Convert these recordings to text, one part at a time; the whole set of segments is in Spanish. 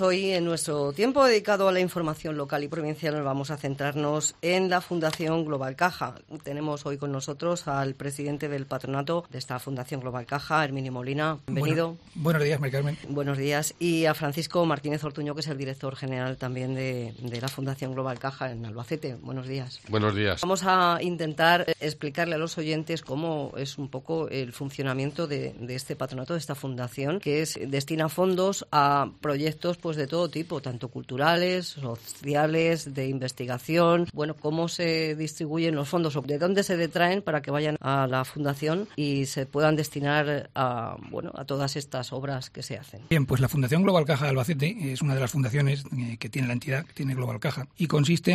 Hoy, en nuestro tiempo dedicado a la información local y provincial, vamos a centrarnos en la Fundación Global Caja. Tenemos hoy con nosotros al presidente del patronato de esta Fundación Global Caja, Herminio Molina. Bienvenido. Buenos días, María Carmen. Buenos días. Y a Francisco Martínez Ortuño, que es el director general también de la Fundación Global Caja en Albacete. Buenos días. Buenos días. Vamos a intentar explicarle a los oyentes cómo es un poco el funcionamiento de este patronato, de esta fundación, que destina fondos a proyectos de todo tipo, tanto culturales, sociales, de investigación. Bueno, cómo se distribuyen los fondos o de dónde se detraen para que vayan a la fundación y se puedan destinar a todas estas obras que se hacen. Bien, pues la Fundación Global Caja de Albacete es una de las fundaciones que tiene la entidad, que tiene Global Caja, y consiste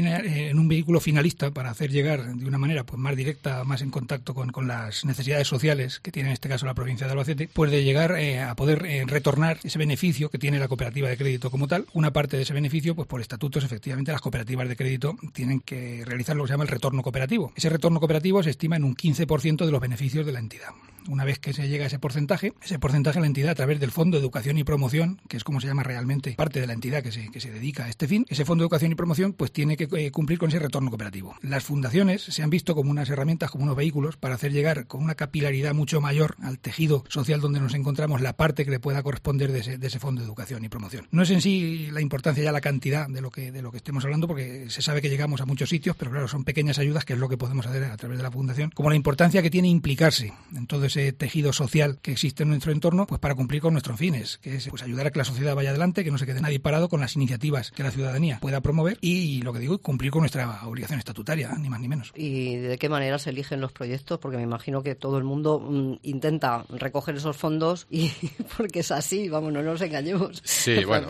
en un vehículo finalista para hacer llegar de una manera más directa, más en contacto con las necesidades sociales que tiene en este caso la provincia de Albacete, pues de llegar a poder retornar ese beneficio que tiene la cooperativa de crédito como tal. Una parte de ese beneficio, pues por estatutos, efectivamente, las cooperativas de crédito tienen que realizar lo que se llama el retorno cooperativo. Ese retorno cooperativo se estima en un 15% de los beneficios de la entidad. Una vez que se llega a ese porcentaje la entidad, a través del Fondo de Educación y Promoción, que es como se llama realmente parte de la entidad que se dedica a este fin, ese Fondo de Educación y Promoción pues tiene que cumplir con ese retorno cooperativo. Las fundaciones se han visto como unas herramientas, como unos vehículos para hacer llegar con una capilaridad mucho mayor al tejido social donde nos encontramos la parte que le pueda corresponder de ese Fondo de Educación y Promoción. No es en sí la importancia ya la cantidad de lo que estemos hablando, porque se sabe que llegamos a muchos sitios, pero claro, son pequeñas ayudas, que es lo que podemos hacer a través de la fundación, como la importancia que tiene implicarse en todo ese tejido social que existe en nuestro entorno, pues para cumplir con nuestros fines, que es pues ayudar a que la sociedad vaya adelante, que no se quede nadie parado con las iniciativas que la ciudadanía pueda promover y lo que digo, cumplir con nuestra obligación estatutaria, ni más ni menos. ¿Y de qué manera se eligen los proyectos? Porque me imagino que todo el mundo intenta recoger esos fondos y porque es así, vamos, no nos engañemos. Sí, bueno,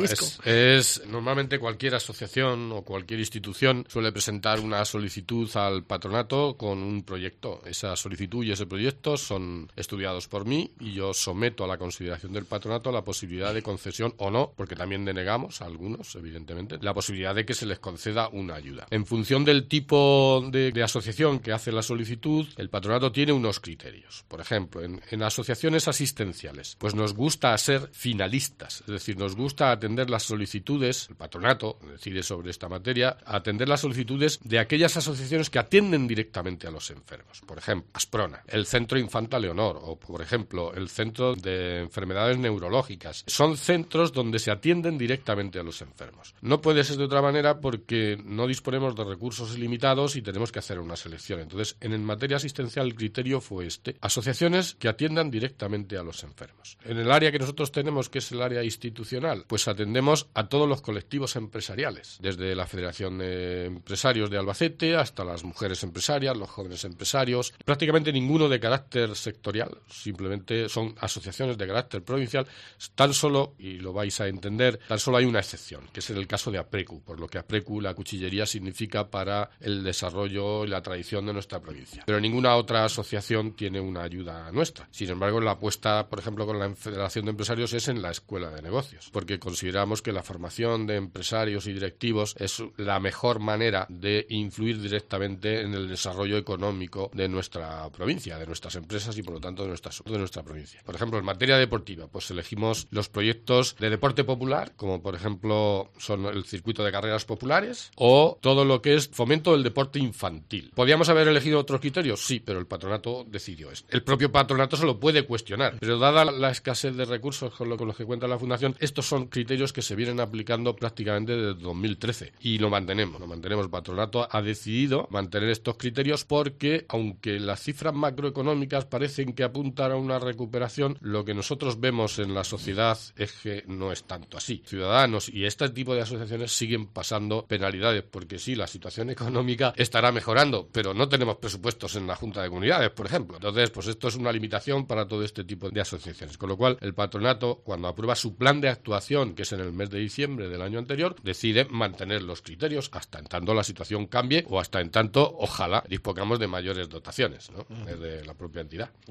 es normalmente cualquier asociación o cualquier institución suele presentar una solicitud al patronato con un proyecto. Esa solicitud y ese proyecto son estudiados por mí y yo someto a la consideración del patronato la posibilidad de concesión o no, porque también denegamos a algunos, evidentemente, la posibilidad de que se les conceda una ayuda. En función del tipo de asociación que hace la solicitud, el patronato tiene unos criterios. Por ejemplo, en asociaciones asistenciales, pues nos gusta ser finalistas, es decir, nos gusta atender las solicitudes, el patronato decide sobre esta materia, atender las solicitudes de aquellas asociaciones que atienden directamente a los enfermos. Por ejemplo, Asprona, el Centro Infanta Leonor o, por ejemplo, el Centro de Enfermedades Neurológicas. Son centros donde se atienden directamente a los enfermos. No puede ser de otra manera porque no disponemos de recursos ilimitados y tenemos que hacer una selección. Entonces, en materia asistencial el criterio fue asociaciones que atiendan directamente a los enfermos. En el área que nosotros tenemos, que es el área institucional, pues atendemos a todos los colectivos empresariales, desde la Federación de Empresarios de Albacete hasta las mujeres empresarias, los jóvenes empresarios, prácticamente ninguno de carácter sectorial, simplemente son asociaciones de carácter provincial, tan solo, y lo vais a entender, tan solo hay una excepción, que es en el caso de APRECU, por lo que APRECU, la cuchillería, significa para el desarrollo y la tradición de nuestra provincia. Pero ninguna otra asociación tiene una ayuda nuestra. Sin embargo, la apuesta, por ejemplo, con la Federación de Empresarios es en la Escuela de Negocios, porque consideramos que la formación de empresarios y directivos es la mejor manera de influir directamente en el desarrollo económico de nuestra provincia, de nuestras empresas y, por lo tanto, de nuestra provincia. Por ejemplo, en materia deportiva, pues elegimos los proyectos de deporte popular, como por ejemplo son el circuito de carreras populares o todo lo que es fomento del deporte infantil. ¿Podríamos haber elegido otros criterios? Sí, pero el patronato decidió esto. El propio patronato se lo puede cuestionar, pero dada la escasez de recursos con los que cuenta la Fundación, estos son criterios que se vienen aplicando prácticamente desde 2013 y lo mantenemos. El patronato ha decidido mantener estos criterios porque, aunque las cifras macroeconómicas parecen que apuntan a una recuperación, lo que nosotros vemos en la sociedad es que no es tanto así. Ciudadanos y este tipo de asociaciones siguen pasando penalidades, porque sí, la situación económica estará mejorando, pero no tenemos presupuestos en la Junta de Comunidades, por ejemplo. Entonces, pues esto es una limitación para todo este tipo de asociaciones. Con lo cual, el patronato, cuando aprueba su plan de actuación, que es en el mes de diciembre del año anterior, decide mantener los criterios hasta en tanto la situación cambie o hasta en tanto, ojalá, dispongamos de mayores dotaciones, ¿no?, desde la propia entidad.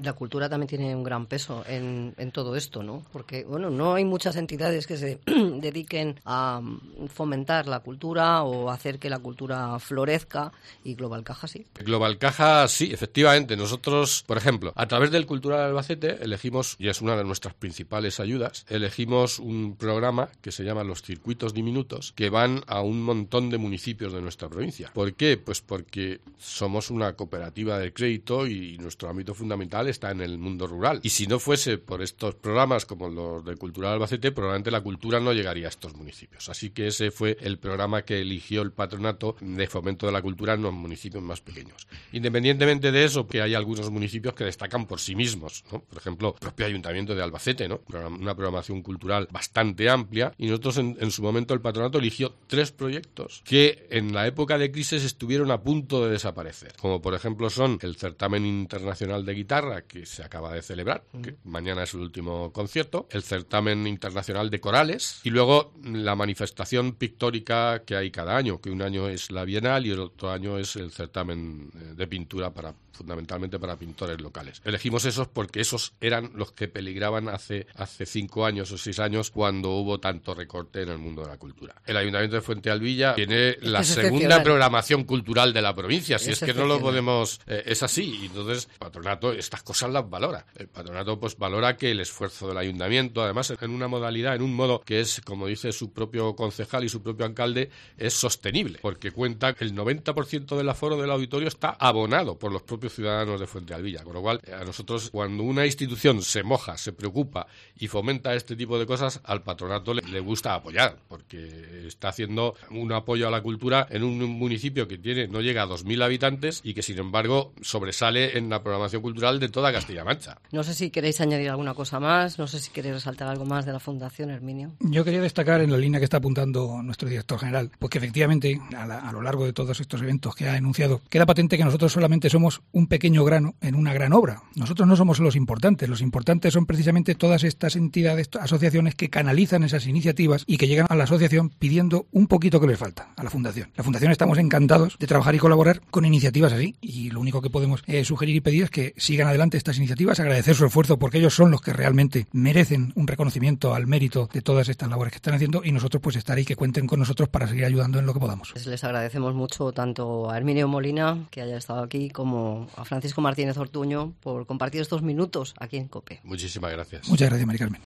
La cultura también tiene un gran peso en todo esto, ¿no? Porque, bueno, no hay muchas entidades que se dediquen a fomentar la cultura o hacer que la cultura florezca, y Global Caja sí. Global Caja sí, efectivamente. Nosotros, por ejemplo, a través del Cultural Albacete elegimos, y es una de nuestras principales ayudas, elegimos un programa que se llama Los Circuitos Diminutos, que van a un montón de municipios de nuestra provincia. ¿Por qué? Pues porque somos una cooperativa de crédito y nuestro ámbito fundamental está en el mundo rural. Y si no fuese por estos programas como los del Cultural Albacete, probablemente la cultura no llegaría a estos municipios. Así que ese fue el programa que eligió el patronato de fomento de la cultura en los municipios más pequeños. Independientemente de eso, que hay algunos municipios que destacan por sí mismos, ¿no? Por ejemplo, el propio Ayuntamiento de Albacete, ¿no? Una programación cultural bastante amplia, y nosotros en su momento el patronato eligió 3 proyectos que en la época de crisis estuvieron a punto de desaparecer, como por ejemplo son el Certamen Internacional de Guitarra, que se acaba de celebrar, que mañana es el último concierto, el Certamen Internacional de Corales, y luego la manifestación pictórica que hay cada año, que un año es la Bienal y el otro año es el certamen de pintura fundamentalmente para pintores locales. Elegimos esos porque esos eran los que peligraban hace 5 años o 6 años, cuando hubo tanto recorte en el mundo de la cultura. El Ayuntamiento de Fuentealbilla tiene la segunda programación cultural de la provincia, si es que no lo podemos... es así, y entonces el patronato estas cosas las valora. El patronato pues valora que el esfuerzo del Ayuntamiento, además en una modalidad, en un modo que es, como dice su propio concejal y su propio alcalde, es sostenible, porque cuenta que el 90% del aforo del auditorio está abonado por los propios ciudadanos de Fuentealbilla, con lo cual a nosotros, cuando una institución se moja, se preocupa y fomenta este tipo de cosas, al patronato le gusta apoyar, porque está haciendo un apoyo a la cultura en un municipio que no llega a 2.000 habitantes y que sin embargo sobresale en la programación cultural de toda Castilla-La Mancha. No sé si queréis añadir alguna cosa más, no sé si queréis resaltar algo más de la Fundación, Herminio. Yo quería destacar, en la línea que está apuntando nuestro director general, porque efectivamente a lo largo de todos estos eventos que ha enunciado, queda patente que nosotros solamente somos un pequeño grano en una gran obra. Nosotros no somos los importantes son precisamente todas estas entidades, asociaciones que canalizan esas iniciativas y que llegan a la asociación pidiendo un poquito que les falta a la Fundación. La Fundación estamos encantados de trabajar y colaborar con iniciativas así, y lo único que podemos sugerir y pedir es que sigan adelante estas iniciativas, agradecer su esfuerzo, porque ellos son los que realmente merecen un reconocimiento al mérito de todas estas labores que están haciendo, y nosotros pues estar ahí, que cuenten con nosotros para seguir ayudando en lo que podamos. Pues les agradecemos mucho tanto a Herminio Molina, que haya estado aquí, como a Francisco Martínez Ortuño por compartir estos minutos aquí en COPE. Muchísimas gracias. Muchas gracias, Mari Carmen.